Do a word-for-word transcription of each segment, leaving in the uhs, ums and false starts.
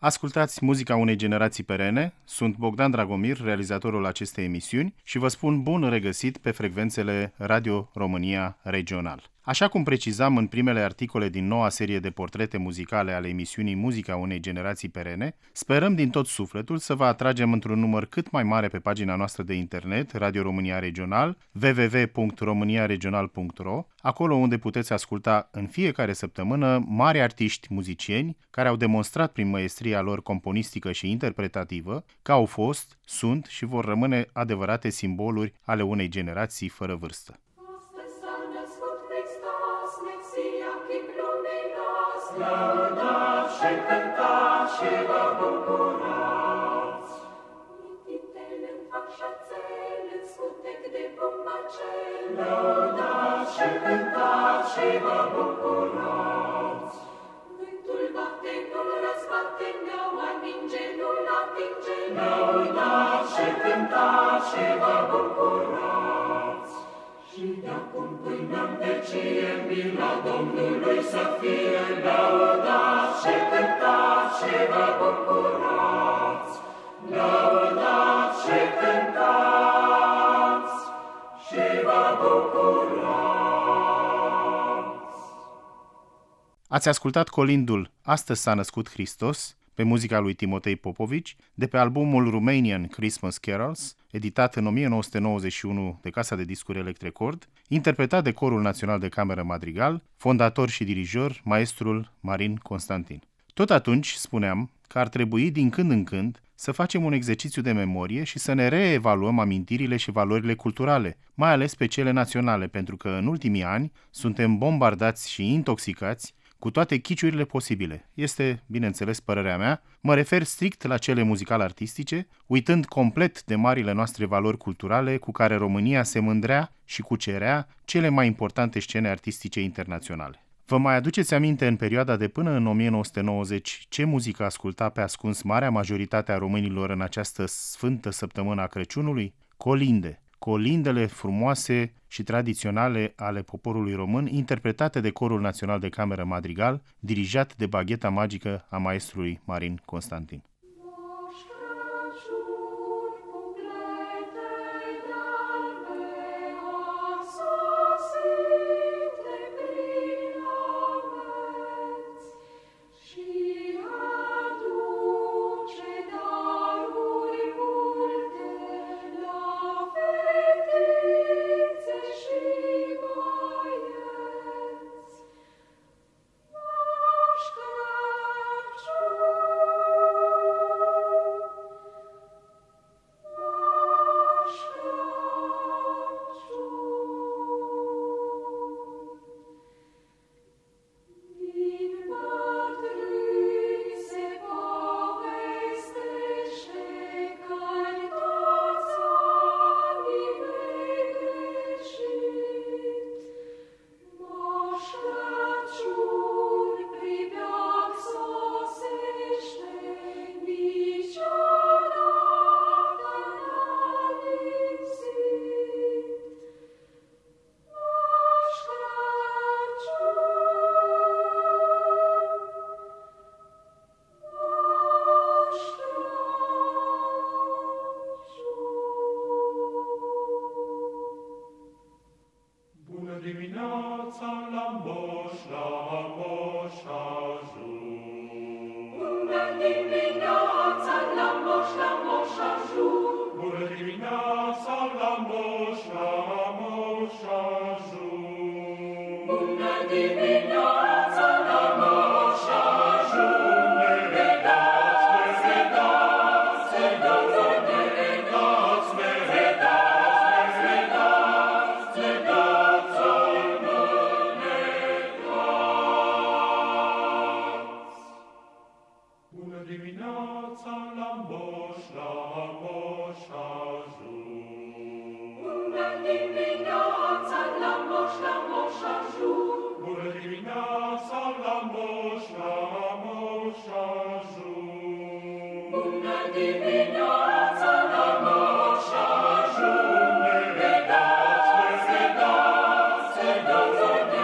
Ascultați muzica unei generații perene, sunt Bogdan Dragomir, realizatorul acestei emisiuni și vă spun bun regăsit pe frecvențele Radio România Regional. Așa cum precizam în primele articole din noua serie de portrete muzicale ale emisiunii Muzica unei generații perene, sperăm din tot sufletul să vă atragem într-un număr cât mai mare pe pagina noastră de internet, Radio România Regional, w w w punct românia regional punct r o, acolo unde puteți asculta în fiecare săptămână mari artiști muzicieni care au demonstrat prin măestria lor componistică și interpretativă că au fost, sunt și vor rămâne adevărate simboluri ale unei generații fără vârstă. Lăudați și cântați și vă bucurați. Mititele în fac șațel, în scutec de bombacel. Lăudați și cântați și vă bucurați. Vântul bate, nu-l răzbate, ne-aua ninge, nu-l atinge. Lăudați și cântați și vă bucurați. Și de-acum până în vecie, mila Domnului să fie, lăudați și cântați și vă bucurați. Lăudați și cântați și vă bucurați. Ați ascultat colindul Astăzi s-a născut Hristos, pe muzica lui Timotei Popovici, de pe albumul Romanian Christmas Carols, editat în o mie nouă sute nouăzeci și unu de Casa de Discuri Electrecord, interpretat de Corul Național de Cameră Madrigal, fondator și dirijor, maestrul Marin Constantin. Tot atunci spuneam că ar trebui din când în când să facem un exercițiu de memorie și să ne reevaluăm amintirile și valorile culturale, mai ales pe cele naționale, pentru că în ultimii ani suntem bombardați și intoxicați cu toate chiciurile posibile. Este, bineînțeles, părerea mea, mă refer strict la cele muzical-artistice, uitând complet de marile noastre valori culturale cu care România se mândrea și cucerea cele mai importante scene artistice internaționale. Vă mai aduceți aminte în perioada de până în o mie nouă sute nouăzeci ce muzică asculta pe ascuns marea majoritate a românilor în această sfântă săptămână a Crăciunului? Colinde. Colindele frumoase și tradiționale ale poporului român, interpretate de Corul Național de Cameră Madrigal, dirijat de bagheta magică a maestrului Marin Constantin.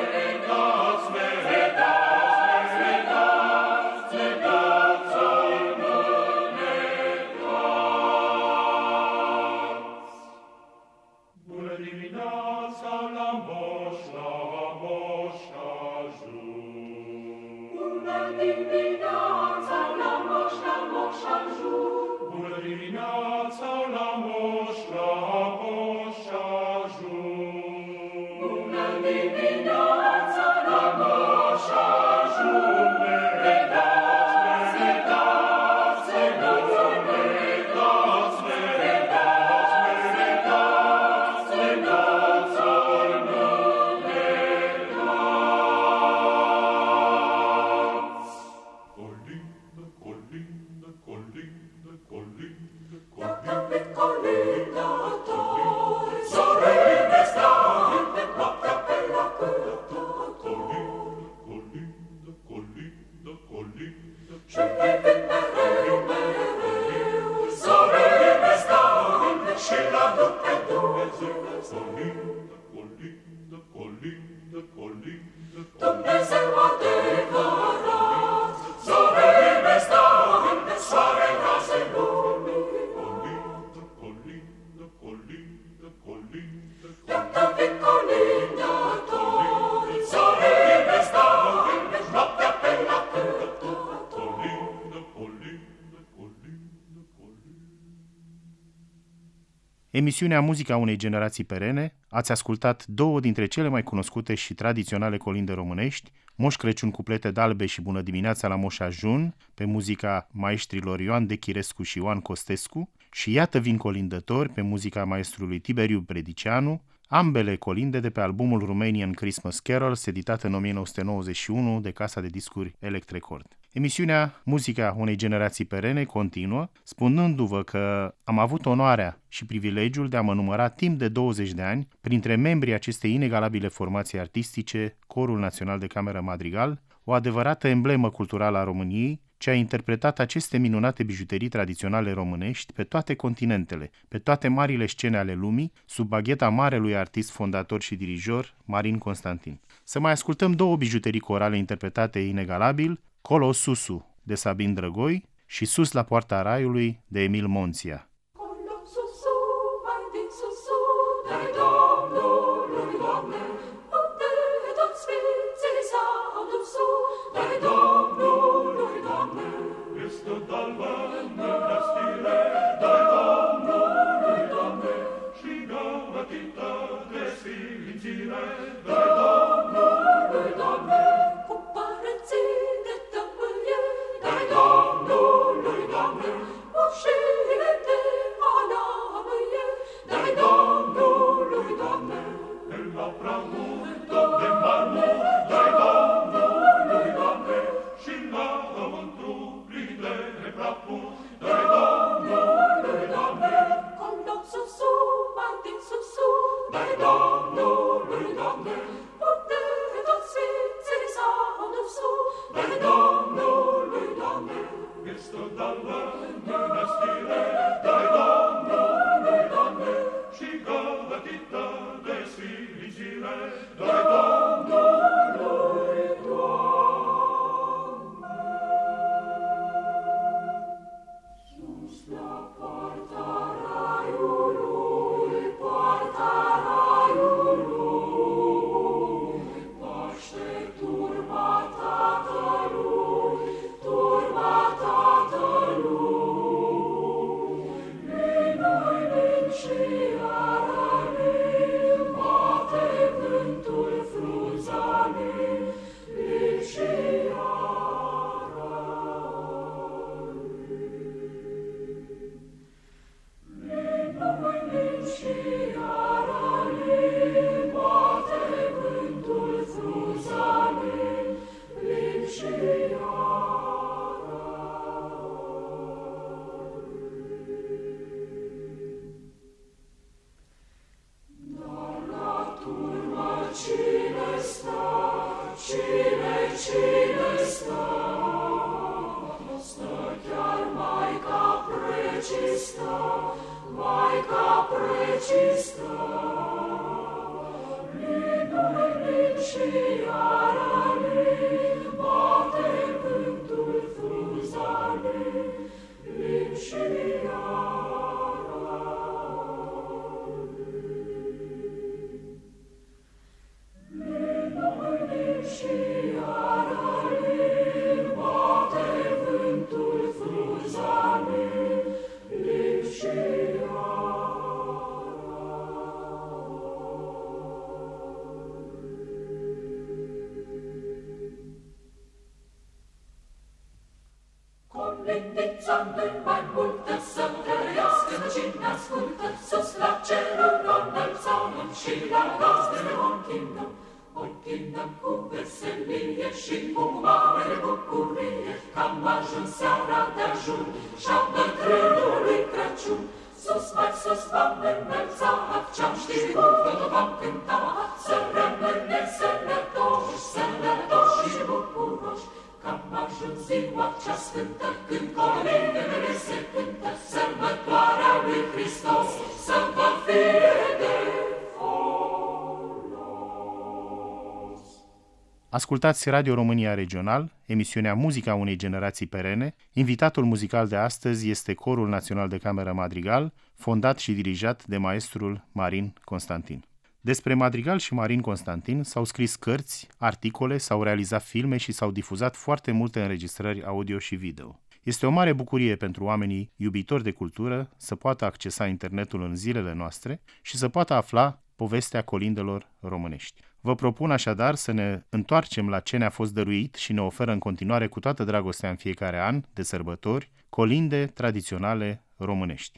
Vedați, vedați, vedați, adu pe Dumnezeu. Colindă, colindă, colindă, colindă, Dumnezeu adevărat, soare iubesc-a unde soare raze lumii. colindă, colindă, colindă, colindă, Iată vin colindători, soare iubesc-a unde noaptea pe la cătători. colindă, colindă, colindă, colindă. Emisiunea Muzica unei generații perene, ați ascultat două dintre cele mai cunoscute și tradiționale colinde românești, Moș Crăciun cuplete d'albe și Bună dimineața la Moș Ajun, pe muzica maestrilor Ioan Dechirescu și Ioan Costescu, și Iată vin colindători, pe muzica maestrului Tiberiu Predicianu, ambele colinde de pe albumul Romanian Christmas Carols, editat în o mie nouă sute nouăzeci și unu de casa de discuri Elect Record. Emisiunea Muzica unei generații perene continuă, spunându-vă că am avut onoarea și privilegiul de a mă număra timp de douăzeci de ani printre membrii acestei inegalabile formații artistice, Corul Național de Cameră Madrigal, o adevărată emblemă culturală a României, ce a interpretat aceste minunate bijuterii tradiționale românești pe toate continentele, pe toate marile scene ale lumii, sub bagheta marelui artist fondator și dirijor, Marin Constantin. Să mai ascultăm două bijuterii corale interpretate inegalabil, Colo Susu, de Sabin Drăgoi, și Sus la poarta Raiului, de Emil Monția. Colo susu, mai din susu, dai Domnului, Doamne, unde toți sfinții s-au dus, dai Domnului, Doamne. Este dalbă în mănăstire, dai Domnului, Doamne, și gătită de sfințire, dai Domnului, Doamne, cu părății de tămâie, dai Domnului, Doamne, ușile de alamâie, dai Domnului, Doamne. el la pramultă de marmur, dai Domnului, Doamne, și înăuntru plin de prapur, dai Domnului, Doamne, colo susu, mai din susu, dai Domnului, Doamne, unde toți sfinții s-au dus, dai Domnului, Doamne. este dalbă în mănăstire, dai Domnului, Doamne, și gătită de sfințire, dai Domnului, Sus la poarta raiului, poarta raiului, paște turma Tatălui, turma Tatălui. Minui, min și arălii, bate vântul frunzanii, min și cine stă, cine, cine stă, stă chiar Maica precistă, Maica precistă. Minui, min și arălii, bate vântul frunzanii, min și Colindința-mi mai multă să trăiască cine ascultă, sus la cerul înălțăm și la gazdele o închinăm. O închinăm cu veselie și cu mare bucurie, că am ajuns seara de-ajun și-a bătrânului Crăciun. Sus, mai sus v-am înălțat, ce-am știut tot v-am cântat, să rămâneți sănătoși, sănătoși și bucuroși. Că am ajuns ziua cea sfântă, când colindele se cântă, sărbătoarea lui Hristos, să vă fie Ascultați Radio România Regional, emisiunea Muzica unei generații perene. Invitatul muzical de astăzi este Corul Național de Cameră Madrigal, fondat și dirijat de maestrul Marin Constantin. Despre Madrigal și Marin Constantin s-au scris cărți, articole, s-au realizat filme și s-au difuzat foarte multe înregistrări audio și video. Este o mare bucurie pentru oamenii iubitori de cultură să poată accesa internetul în zilele noastre și să poată afla povestea colindelor românești. Vă propun așadar să ne întoarcem la ce ne-a fost dăruit și ne oferă în continuare cu toată dragostea în fiecare an de sărbători, colinde tradiționale românești.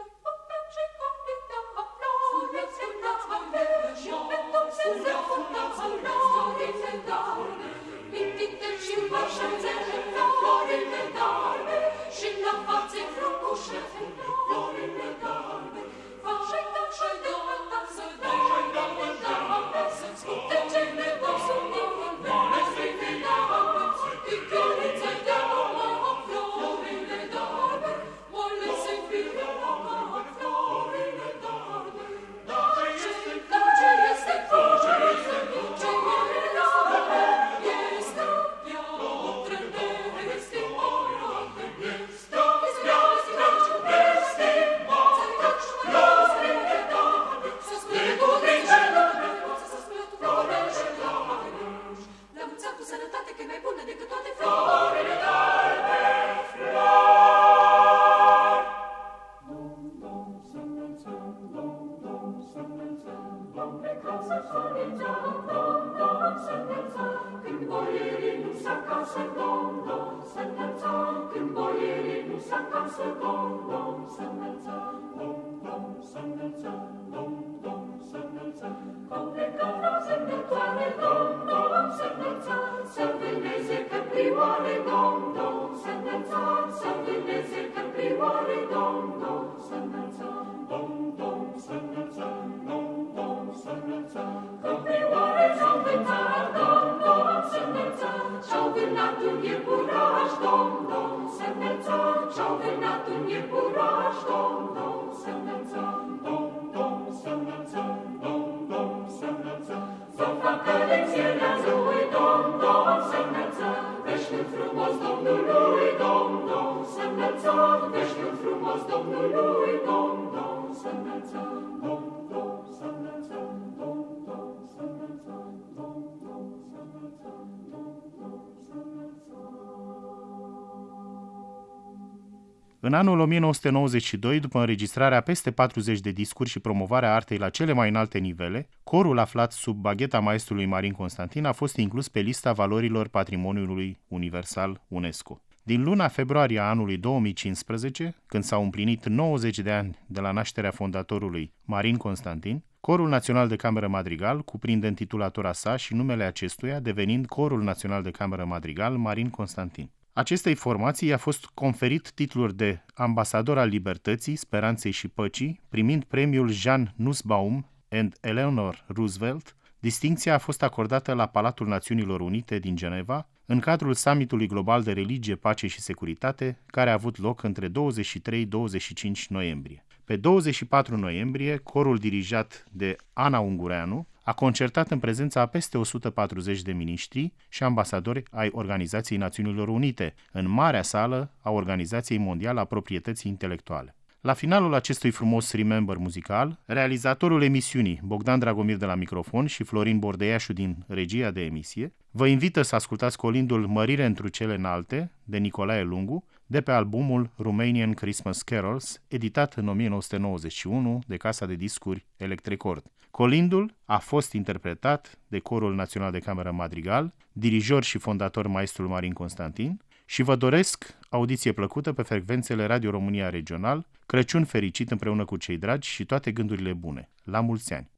În anul o mie nouă sute nouăzeci și doi, după înregistrarea peste patruzeci de discuri și promovarea artei la cele mai înalte nivele, corul aflat sub bagheta maestrului Marin Constantin a fost inclus pe lista valorilor patrimoniului universal UNESCO. Din luna februarie a anului două mii cincisprezece, când s-au împlinit nouăzeci de ani de la nașterea fondatorului Marin Constantin, Corul Național de Cameră Madrigal cuprinde în titulatura sa și numele acestuia, devenind Corul Național de Cameră Madrigal Marin Constantin. Acestei formații i-a fost conferit titlul de ambasador al libertății, speranței și păcii, primind premiul Jean Nussbaum and Eleanor Roosevelt. Distincția a fost acordată la Palatul Națiunilor Unite din Geneva, în cadrul summitului global de religie, pace și securitate, care a avut loc între douăzeci și trei - douăzeci și cinci noiembrie. Pe douăzeci și patru noiembrie, corul dirijat de Ana Ungureanu a concertat în prezența a peste o sută patruzeci de miniștri și ambasadori ai Organizației Națiunilor Unite, în marea sală a Organizației Mondiale a Proprietății Intelectuale. La finalul acestui frumos remember muzical, realizatorul emisiunii, Bogdan Dragomir de la microfon și Florin Bordeiașu din regia de emisie, vă invită să ascultați colindul Mărire întru cele înalte, de Nicolae Lungu, de pe albumul Romanian Christmas Carols, editat în o mie nouă sute nouăzeci și unu de casa de discuri Electrecord. Colindul a fost interpretat de Corul Național de Cameră Madrigal, dirijor și fondator maestrul Marin Constantin, și vă doresc audiție plăcută pe frecvențele Radio România Regional, Crăciun fericit împreună cu cei dragi și toate gândurile bune. La mulți ani!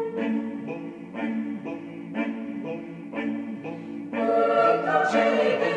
Cei